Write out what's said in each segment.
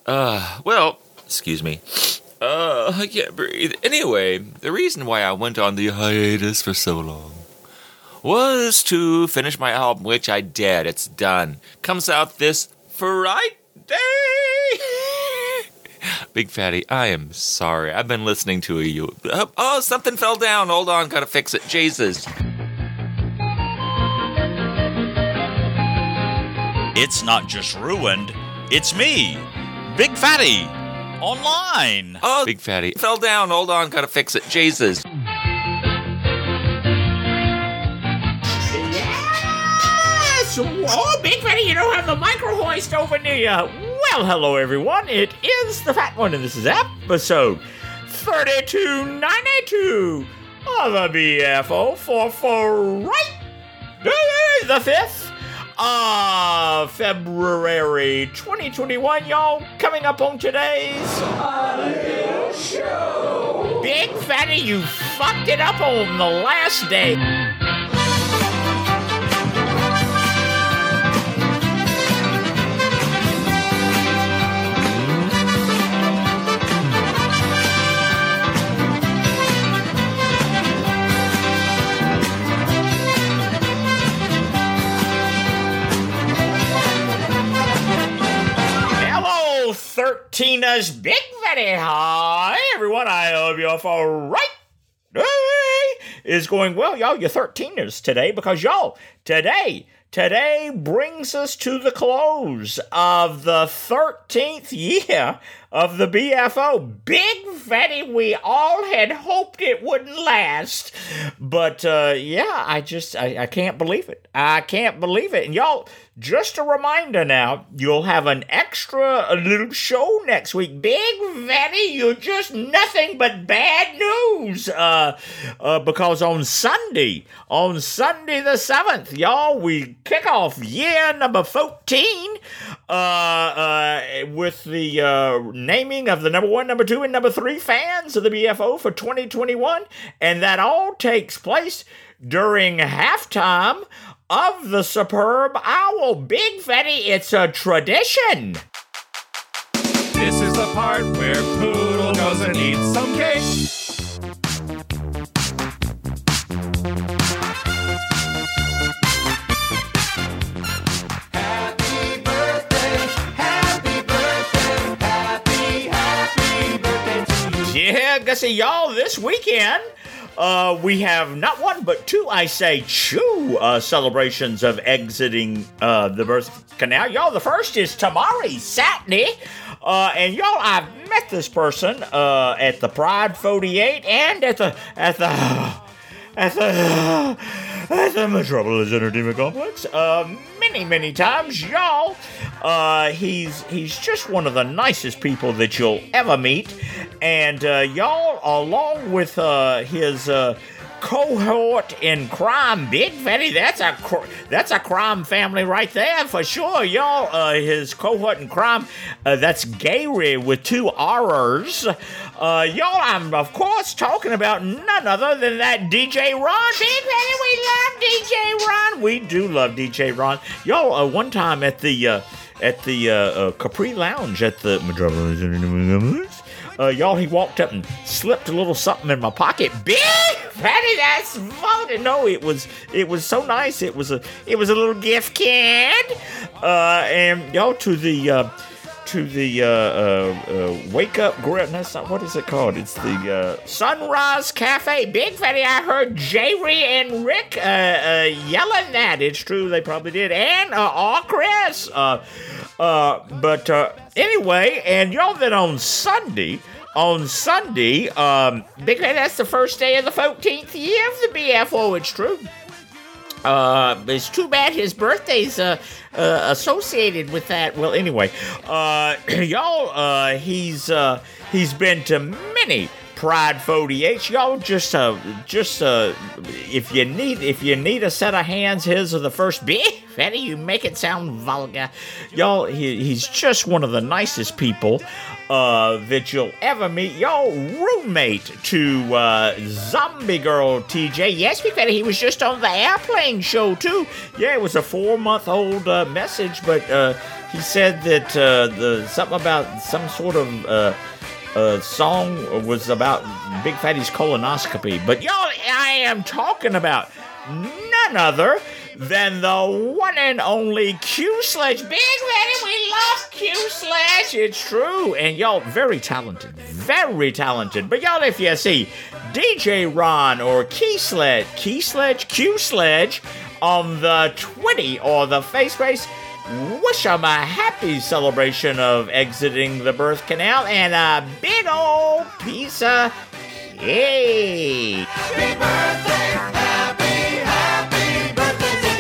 Excuse me. I can't breathe. Anyway, the reason why I went on the hiatus for so long was to finish my album, which I did. It's done. Comes out this Friday. Big Fatty, I am sorry. I've been listening to you. Oh, something fell down. Hold on, gotta fix it. Jesus. It's not just ruined, it's me, Big Fatty, online. Oh, Big Fatty, fell down. Hold on, gotta fix it. Jesus. Yes! Oh, Big Fatty, you don't have the micro hoist over near you. Well, hello, everyone. It is the Fat One, and this is episode 3292 of the BFO for Friday, the 5th. February 2021, y'all. Coming up on today's show. Big Fatty, you fucked it up on the last day. Tina's Big Fatty. Hi, everyone. I hope you're all right. Is going well, y'all. Your 13ers today because, y'all, today brings us to the close of the 13th year of the BFO. Big Fatty, we all had hoped it wouldn't last. But, I can't believe it. I can't believe it. And, y'all, just a reminder now, you'll have an extra little show next week. Big Fatty, you're just nothing but bad news. Because on Sunday the 7th, y'all, we kick off year number 14 with the naming of the number 1, number 2, and number 3 fans of the BFO for 2021. And that all takes place during halftime of the Superb Owl. Big Fatty, it's a tradition. This is the part where Poodle goes and eats some cake. Happy birthday, happy birthday, happy birthday to you. Yeah, Gussie, y'all, this weekend, we have not one, but two, celebrations of exiting the birth canal. Y'all, the first is Tamari Satney. And y'all, I've met this person at the Pride 48 and at the Metropolis Entertainment Complex many times, y'all. He's just one of the nicest people that you'll ever meet. And y'all, along with his cohort in crime, Big Fatty, that's a crime family right there for sure, y'all. His cohort in crime, that's Gary with 2 R's. Y'all, I'm of course talking about none other than that DJ Ron. Big Fatty, we love DJ Ron. We do love DJ Ron. Y'all, one time at the Capri Lounge at the Metropolis Entertainment, y'all, he walked up and slipped a little something in my pocket. Big Fatty, that's funny. No, it was so nice. It was a little gift card. And y'all, to the Wake Up Grill. That's not, what is it called? It's the Sunrise Cafe. Big Fatty, I heard Jerry and Rick yelling that. It's true, they probably did. And Chris. But anyway, and y'all, then on Sunday, Big Fatty, that's the first day of the 14th year of the BFO. It's true. It's too bad his birthday's associated with that. Well, anyway, y'all, he's been to many Pride 48. Y'all just if you need a set of hands, his are the first. Big Fatty, you make it sound vulgar. Y'all, he's just one of the nicest people that you'll ever meet. Y'all, roommate to Zombie Girl TJ. Yes, Big Fatty, he was just on the Airplane show too. Yeah, it was a 4-month-old message, but he said that something about some sort of song was about Big Fatty's colonoscopy. But y'all, I am talking about none other than the one and only Q Sledge. Big Fatty, we love Q Sledge. It's true. And y'all, very talented. Very talented. But y'all, if you see DJ Ron or Q Sledge, Q Sledge on the Twitty or the Face, wish them a happy celebration of exiting the birth canal and a big old piece of cake. Happy birthday, happy birthday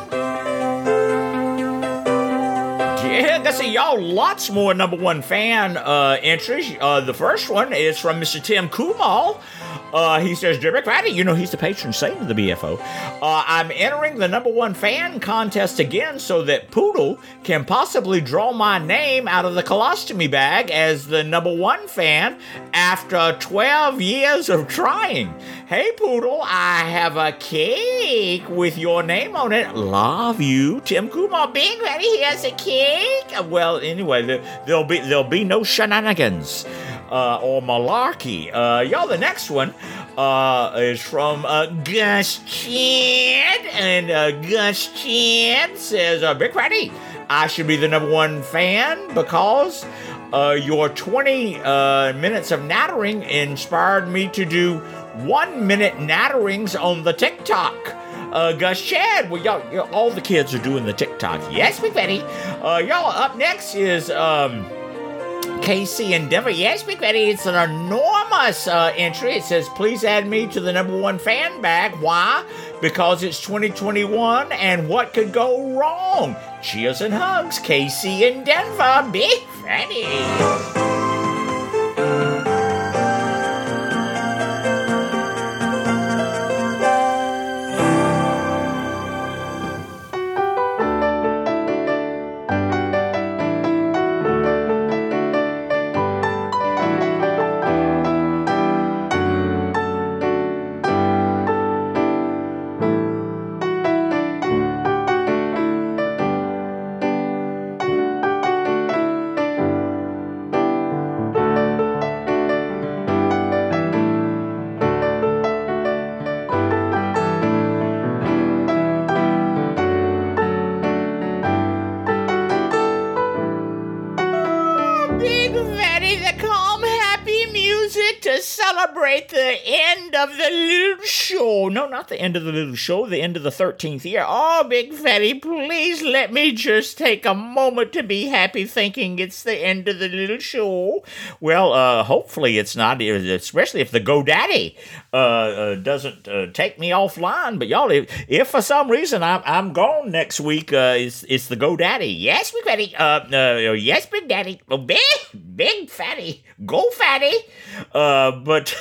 to you. Yeah, let's see, y'all, lots more number one fan entries. The first one is from Mr. Tim Kumal. He says, Dear Big Fatty, you know he's the patron saint of the BFO. I'm entering the number one fan contest again so that Poodle can possibly draw my name out of the colostomy bag as the number one fan after 12 years of trying. Hey, Poodle, I have a cake with your name on it. Love you, Tim Kumar. Big Fatty, he has a cake. Well, anyway, there'll be no shenanigans. Or malarkey. Y'all, the next one is from Gus Chad. And Gus Chad says, Big Fatty, I should be the number one fan because your 20 minutes of nattering inspired me to do 1 minute natterings on the TikTok. Gus Chad, well, y'all, all the kids are doing the TikTok. Yes, Big Fatty. Y'all, up next is KC in Denver. Yes, Big Fatty, it's an enormous entry. It says, please add me to the number one fan bag. Why? Because it's 2021 and what could go wrong? Cheers and hugs, KC in Denver. Big Fatty. Celebrate the end of the little show. No, not the end of the little show, the end of the 13th year. Oh, Big Fatty, please let me just take a moment to be happy thinking it's the end of the little show. Well, hopefully it's not, especially if the GoDaddy doesn't take me offline. But y'all, if for some reason I'm gone next week, it's the GoDaddy. Yes, Big Fatty. Yes, Big Daddy. Oh, Big Fatty. Go Fatty. But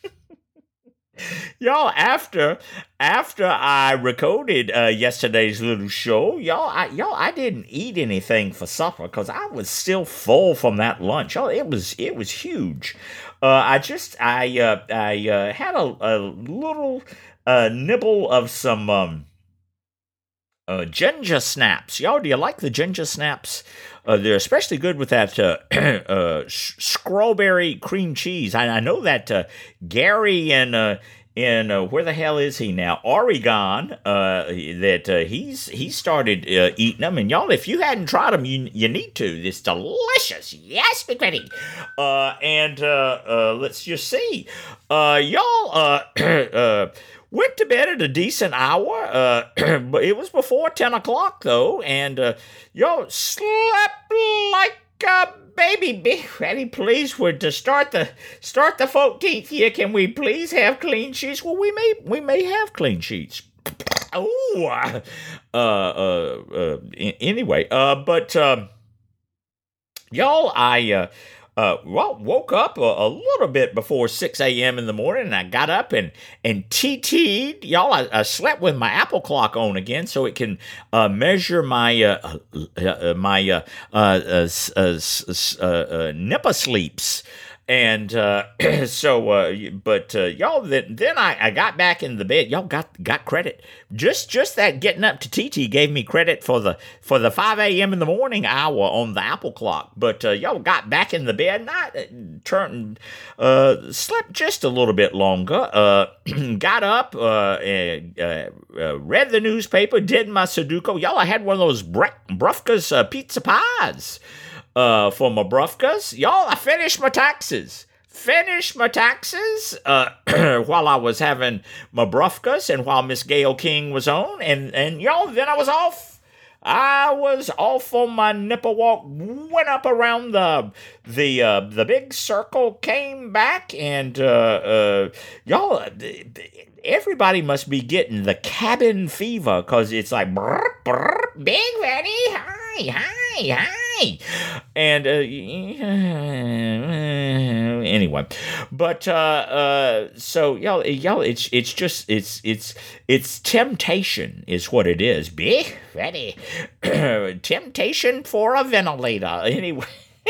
y'all, after I recorded yesterday's little show, I didn't eat anything for supper because I was still full from that lunch. Y'all, it was huge. I had a little nibble of some ginger snaps. Y'all, do you like the ginger snaps? They're especially good with that strawberry cream cheese. I know that Gary in where the hell is he now? Oregon. That he started eating them. And y'all, if you hadn't tried them, you need to. It's delicious. Yes, Big Fatty. And let's just see. Y'all went to bed at a decent hour, but it was before 10 o'clock, though, and y'all slept like a baby. Big Fatty, please, to start the 14th year, can we please have clean sheets? Well, we may have clean sheets. Oh, anyway, but y'all, woke up a little bit before 6 a.m. in the morning, and I got up and TT'd. Y'all, I slept with my Apple clock on again so it can measure my nippa sleeps. And y'all, then I got back in the bed. Y'all got credit. Just that getting up to TT gave me credit for the 5 a.m. in the morning hour on the Apple clock. But y'all got back in the bed, and I slept just a little bit longer. Got up, and read the newspaper, did my Sudoku. Y'all, I had one of those Brufka's pizza pies. For my brufkas. Y'all, I finished my taxes while I was having my brufkas and while Miss Gail King was on. And y'all, then I was off. On my nipple walk, went up around the big circle, came back, and y'all, everybody must be getting the cabin fever, because it's like, brr, brr, Big Fatty, hi. And anyway, but so y'all, it's temptation is what it is. Big Fatty, temptation for a ventilator. Anyway,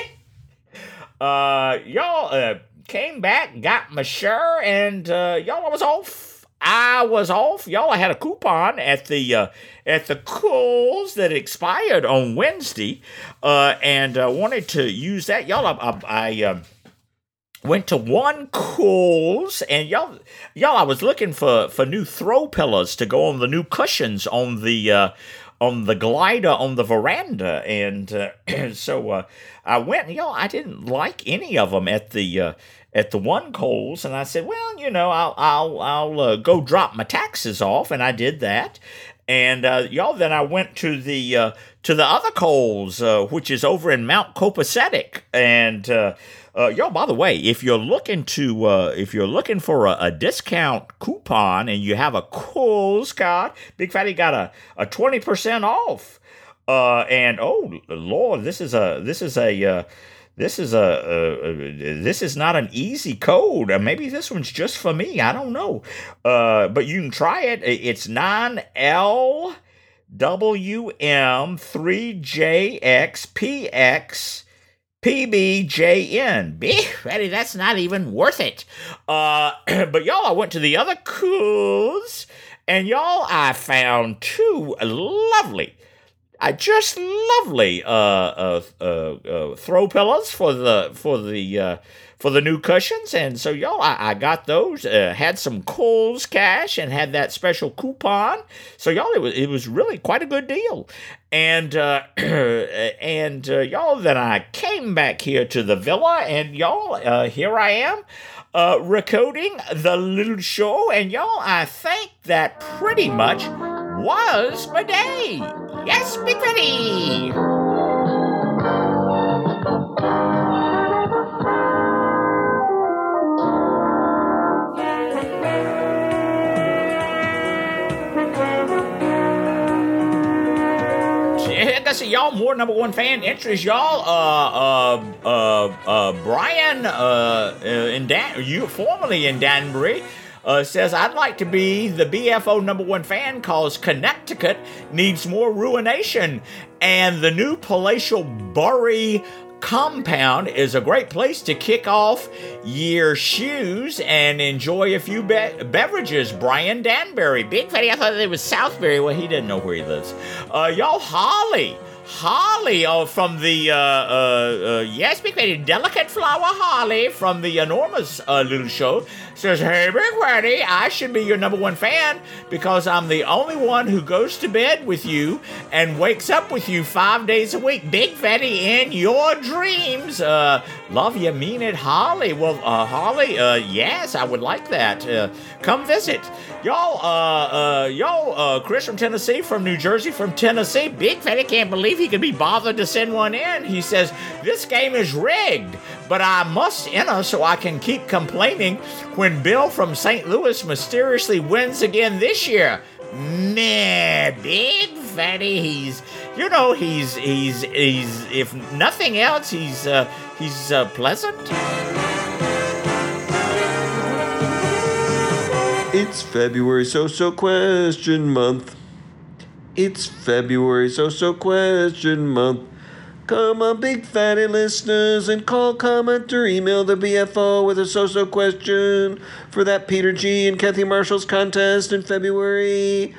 y'all came back, got my share, and y'all, I was off. Y'all, I had a coupon at the Kohl's that expired on Wednesday, and wanted to use that. Y'all, I went to one Kohl's, and y'all, I was looking for new throw pillows to go on the new cushions on the glider on the veranda, and so I went. And, y'all, I didn't like any of them at the one Kohl's, and I said, well, I'll go drop my taxes off, and I did that. And y'all, then I went to the other Kohl's, which is over in Mount Copacetic. And y'all, by the way, if you're looking for a discount coupon and you have a Kohl's card, Big Fatty got a 20% off. And oh Lord, this is not an easy code. Maybe this one's just for me. I don't know. But you can try it. It's 9LWM3JXPXPBJN. Betty, that's not even worth it. But y'all, I went to the other Kohl's, and y'all, I found two lovely throw pillows for the new cushions, and so y'all, I got those. Had some Kohl's cash and had that special coupon. So y'all, it was really quite a good deal. And y'all, then I came back here to the villa, and y'all, here I am. Recording the little show, and y'all, I think that pretty much was my day. Yes, Big Fatty. I guess y'all, more number one fan entries, y'all. Brian, formerly in Danbury, says, I'd like to be the BFO number one fan cause Connecticut needs more ruination, and the new palatial Bury compound is a great place to kick off your shoes and enjoy a few beverages. Brian Danbury. Big Fatty, I thought it was Southbury. Well, he didn't know where he lives. Y'all, Holly, from the, yes, Big Fatty, Delicate Flower Holly from the enormous little show, says, hey, Big Fatty, I should be your number one fan because I'm the only one who goes to bed with you and wakes up with you 5 days a week. Big Fatty, in your dreams. Love you, mean it, Holly. Well, Holly, yes, I would like that. Come visit. Y'all, Chris from Tennessee, from New Jersey, from Tennessee. Big Fatty can't believe he could be bothered to send one in. He says, this game is rigged, but I must enter so I can keep complaining when Bill from St. Louis mysteriously wins again this year. Nah, Big Fatty, you know, he's if nothing else, he's pleasant. It's February So Question Month. It's February So Question Month. Come on, big fatty listeners, and call, comment, or email the BFO with a so question for that Peter G. and Kathy Marshall's contest in February.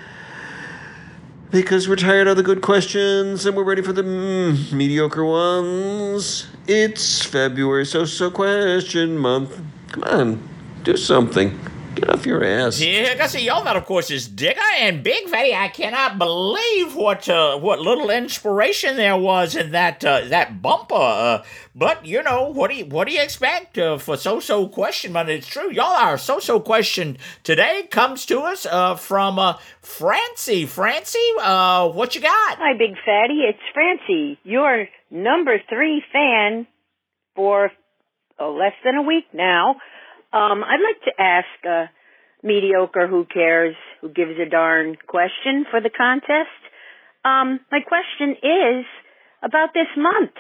Because we're tired of the good questions and we're ready for the mediocre ones. It's February So Question Month. Come on, do something. Get off your ass. Yeah, I see y'all. That of course is Digger and Big Fatty. I cannot believe what little inspiration there was in that bumper. But you know, what do you expect for So Question? But it's true, y'all. Our So Question today comes to us from Francie. Francie, what you got? Hi, Big Fatty. It's Francie, your number 3 fan for less than a week now. I'd like to ask a mediocre, who cares, who gives a darn question for the contest. My question is about this month.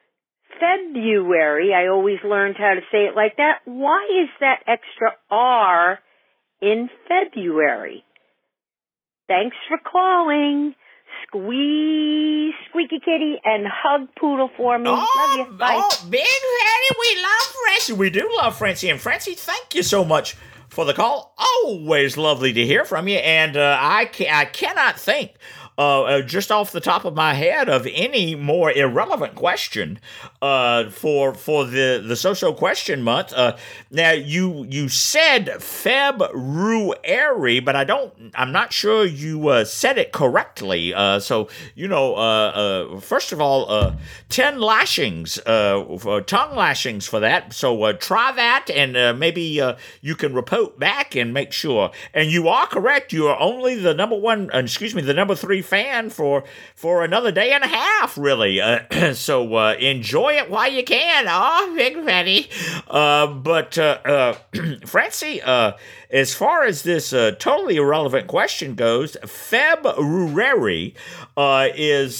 February, I always learned how to say it like that. Why is that extra R in February? Thanks for calling. Squeeze, Squeaky Kitty, and hug Poodle for me. Love you. Bye. Oh, Big Fatty, we love Francie. We do love Francie. And Francie, thank you so much for the call. Always lovely to hear from you. And I cannot think, just off the top of my head, of any more irrelevant question for the So Question Month. Now, you said February, but I'm not sure you said it correctly. So, you know, first of all, 10 lashings, tongue lashings for that. So try that, and maybe you can report back and make sure. And you are correct. You are only the number 3 fan for another day and a half, really. So enjoy it while you can. Oh, Big Fatty. But Francie, as far as this totally irrelevant question goes, February is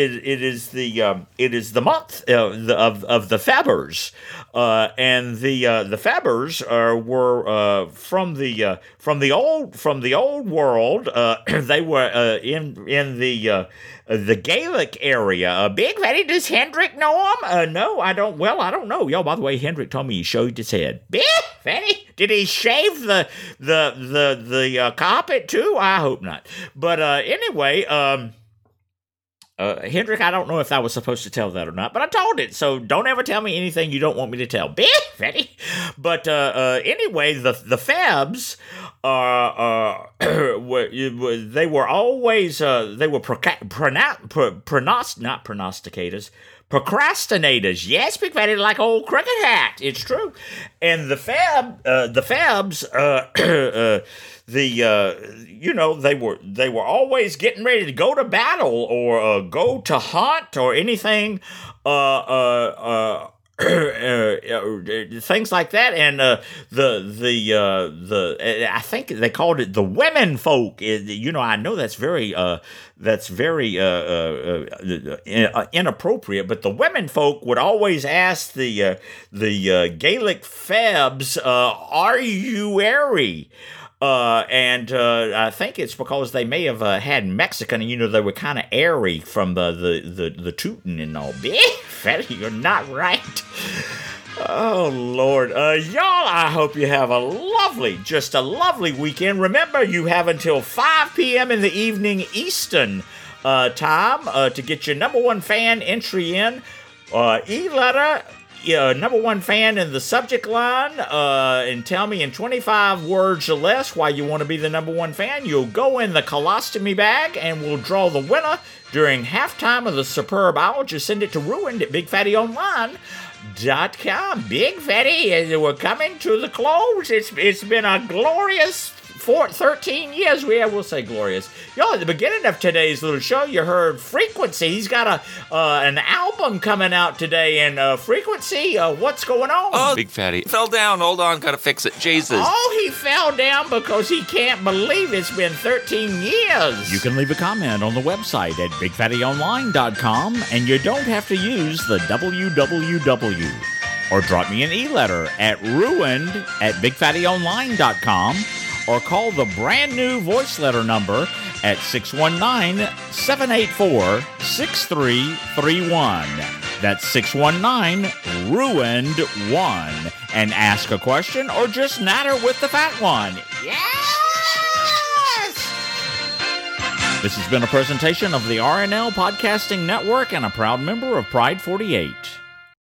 the month of the Febbers, and the Febbers were from the old world. They were in the Gaelic area. Big Fatty, does Hendrik know him? No, I don't. Well, I don't know. Yo, by the way, Hendrik told me he shaved his head. Big Fatty, did he shave the carpet too? I hope not. But anyway, Hendrik, I don't know if I was supposed to tell that or not, but I told it, so don't ever tell me anything you don't want me to tell. Big Fatty. But anyway, the Febs they were always procrastinators. Yes, Big Fatty, like old cricket hat. It's true. And the Febs, they were always getting ready to go to battle or go to hunt or anything. Things like that, and I think they called it the women folk. You know, I know that's very inappropriate, but the women folk would always ask the Gaelic Febs, "Are you airy?" And I think it's because they may have had Mexican, and you know they were kind of airy from the tootin' and all. Big Fatty, you're not right. Oh Lord, y'all! I hope you have a lovely weekend. Remember, you have until 5 p.m. in the evening Eastern time to get your number 1 fan entry in. E-letter. Number 1 fan in the subject line, and tell me in 25 words or less why you want to be the number 1 fan. You'll go in the colostomy bag, and we'll draw the winner during halftime of the superb hour. Just send it to ruined at BigFattyOnline.com. Big Fatty, we're coming to the close. It's been a glorious 13 years. We'll say glorious. Y'all, at the beginning of today's little show, you heard Frequency. He's got an album coming out today. And Frequency, what's going on? Oh, Big Fatty fell down. Hold on, gotta fix it. Jesus. Oh, he fell down because he can't believe it's been 13 years. You can leave a comment on the website at bigfattyonline.com, and you don't have to use the www. Or drop me an e-letter at ruined@bigfattyonline.com, or call the brand new voice letter number at 619-784-6331. That's 619-RUINED-1. And ask a question or just natter with the fat one. Yes! This has been a presentation of the RNL Podcasting Network and a proud member of Pride 48.